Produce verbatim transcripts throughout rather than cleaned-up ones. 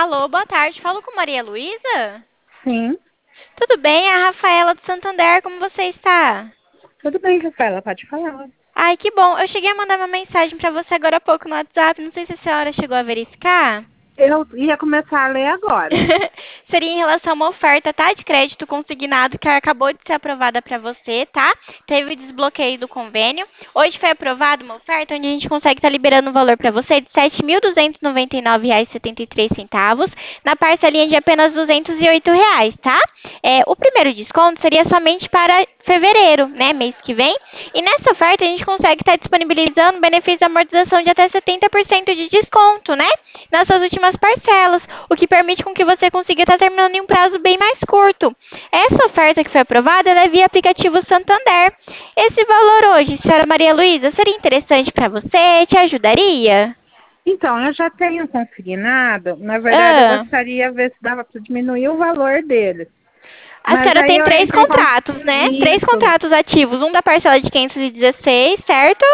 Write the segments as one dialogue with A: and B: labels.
A: Alô, boa tarde. Falo com Maria Luísa?
B: Sim,
A: Tudo bem? É a Rafaela do Santander. Como você está?
B: tudo bem, Rafaela, pode falar.
A: Ai, que bom. Eu cheguei a mandar uma mensagem para você agora há pouco no WhatsApp. Não sei se a senhora chegou a verificar.
B: Eu ia começar a ler agora.
A: Seria em relação a uma oferta, tá? De crédito consignado que acabou de ser aprovada para você, tá? Teve o desbloqueio do convênio. Hoje foi aprovada uma oferta onde a gente consegue estar liberando o valor para você de sete mil duzentos e noventa e nove reais e setenta e três centavos na parcelinha de apenas duzentos e oito reais, tá? É, o primeiro desconto seria somente para fevereiro, né? Mês que vem. E nessa oferta a gente consegue estar disponibilizando benefício de amortização de até setenta por cento de desconto, né? Nas suas últimas parcelas, o que permite com que você consiga estar terminando em um prazo bem mais curto. Essa oferta que foi aprovada ela é via aplicativo Santander. Esse valor hoje, senhora Maria Luísa, seria interessante para você? Te ajudaria?
B: Então, eu já tenho consignado. Na verdade, eu
A: Ah,
B: gostaria de ver se dava para diminuir o valor dele.
A: a
B: Mas
A: senhora
B: aí
A: tem
B: eu
A: três
B: entro em contato.
A: contratos, né? Três
B: Isso,
A: contratos ativos. Um da parcela de quinhentos e dezesseis, certo?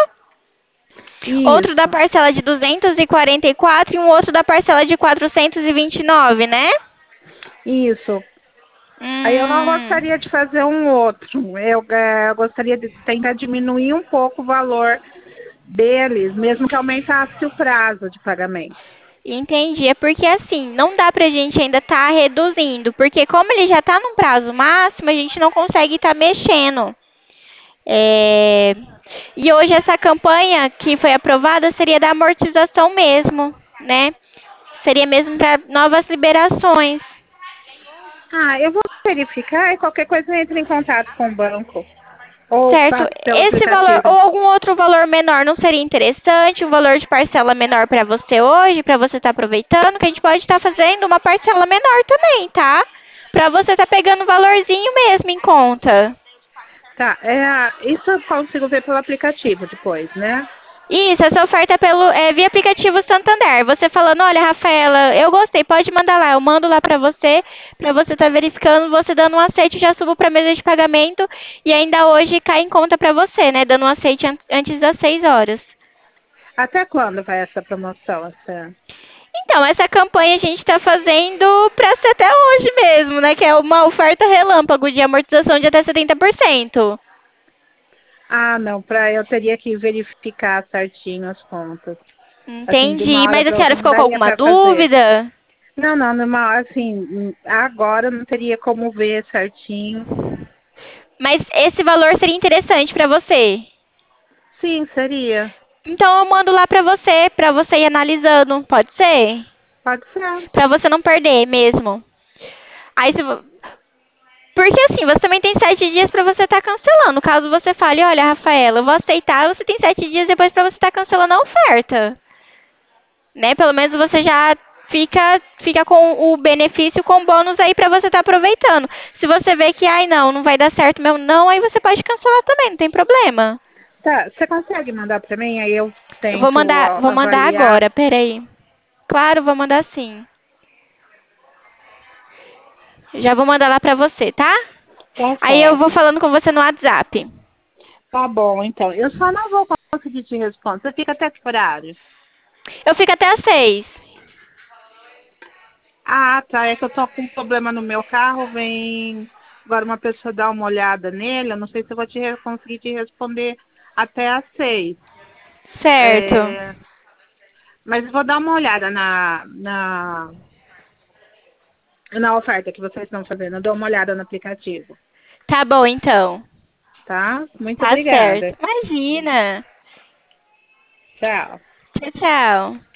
A: Outro da
B: isso,
A: parcela de duzentos e quarenta e quatro e um outro da parcela de quatrocentos e vinte e nove, né?
B: isso. Aí eu não
A: Hum,
B: gostaria de fazer um outro. Eu, eh, eu gostaria de tentar diminuir um pouco o valor deles, mesmo que aumentasse o prazo de pagamento.
A: entendi. É porque assim, não dá pra gente ainda estar reduzindo, porque como ele já está num prazo máximo, a gente não consegue estar mexendo. É, E hoje essa campanha que foi aprovada seria da amortização mesmo, né? Seria mesmo para novas liberações.
B: Ah, eu vou verificar e qualquer coisa eu entro em contato com o banco. Ou
A: Certo.
B: faço pelo
A: Esse valor ou
B: aplicativo.
A: algum outro valor menor não seria interessante? Um valor de parcela menor para você hoje, para você estar aproveitando, que a gente pode estar fazendo uma parcela menor também, tá? Para você estar pegando o valorzinho mesmo em conta.
B: Tá, é, isso eu consigo ver pelo aplicativo depois, né?
A: Isso, essa oferta é pelo, é via aplicativo Santander. Você falando, olha, Rafaela, eu gostei, pode mandar lá. Eu mando lá pra você, pra você estar verificando, você dando um aceite, já subo pra mesa de pagamento e ainda hoje cai em conta pra você, né? Dando um aceite an- antes das seis horas.
B: Até quando vai essa promoção? Essa...
A: Então, essa campanha a gente está fazendo pra ser até hoje mesmo, né? Que é uma oferta relâmpago de amortização de até setenta por cento.
B: Ah, não, para eu teria que verificar certinho as contas. Assim, de uma
A: Entendi.
B: hora
A: Mas a
B: para outra
A: senhora
B: não
A: ficou com
B: daria
A: alguma
B: para fazer.
A: dúvida?
B: Não, não, numa, assim, agora não teria como ver certinho.
A: Mas esse valor seria interessante pra você?
B: Sim, seria.
A: Então eu mando lá pra você, pra você ir analisando, pode ser?
B: Pode ser.
A: Pra você não perder mesmo. Aí se vo- Porque assim, você também tem sete dias pra você estar cancelando. Caso você fale, olha, Rafaela, eu vou aceitar, você tem sete dias depois pra você estar cancelando a oferta. Né? Pelo menos você já fica, fica com o benefício com bônus aí pra você estar aproveitando. Se você vê que, ai não, não vai dar certo mesmo, não, aí você pode cancelar também, não tem problema.
B: Tá, você consegue mandar para mim? Aí eu
A: Eu vou
B: tento
A: mandar,
B: ó,
A: vou mandar
B: avaliar.
A: agora, peraí. Claro, vou mandar sim. Já vou mandar lá pra você, tá?
B: Tá
A: Aí eu vou
B: certo.
A: falando com você no WhatsApp.
B: Tá bom, então. Eu só não vou conseguir te responder. Você fica até que horário?
A: Eu fico até às seis.
B: Ah, tá. É que eu tô com um problema no meu carro. Vem agora uma pessoa dar uma olhada nele. Eu não sei se eu vou te re- conseguir te responder até às seis.
A: Certo.
B: É, mas eu vou dar uma olhada na, na, na oferta que vocês estão fazendo. Eu dou uma olhada no aplicativo,
A: Tá bom, então.
B: tá? Muito
A: Tá certo.
B: obrigada.
A: Imagina.
B: Tchau.
A: Tchau, tchau.